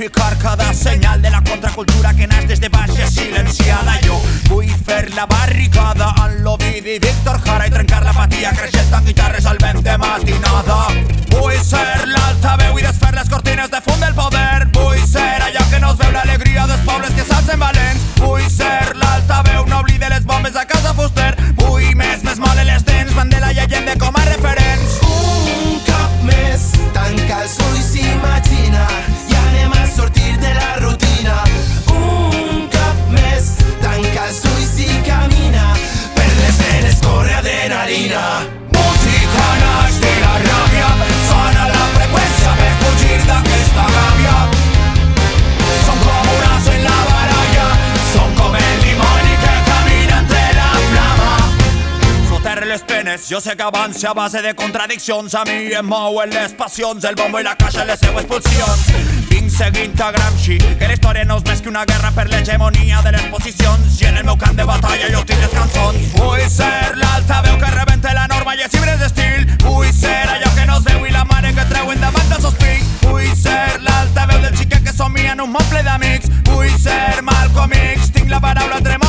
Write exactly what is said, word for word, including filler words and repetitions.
amplificar cada senyal de la contracultura que naix des de baix i silenciada. Jo vull fer la barricada en l'Ovidi Víctor Jara i trencar l'apatia creixent amb guitarres al vent de matinada. Vull ser l'altaveu i desfer les cortines de fum del poder. Vull ser allò que no es veu l'alegria dels pobles que s'alcen valents. Vull ser l'altaveu, no oblide les bombes a casa Fuster. Vull més, més mole les dents, Mandela i Allende com a referents. Un cop més, tanca els ulls i imagina, i anem a sortir de la rutina. Un cop més, tanca els ulls i camina, per les venes corre adrenalina. Música naix de la ràbia, sona la freqüència per fugir d'aquesta gàbia. Som com un as en la baralla, som com el dimoni que camina entre la flama. Soterre les penes, jo sé que avance a base de contradiccions. A mi em mouen les passions, el bombo i la caixa les seues pulsions. Vinc seguint a Gramsci, que la història no és més que una guerra per l'hegemonia de les posicions. I en el meu camp de batalla jo tinc les cançons. Vull ser l'altaveu que rebente la norma i els llibres d'estil. Vull ser allò que no es veu i la mare que treuen davant dels seus fills. Vull ser l'altaveu del xiquet que somia en un món ple d'amics. Vull ser Malcolm X, tinc la paraula entre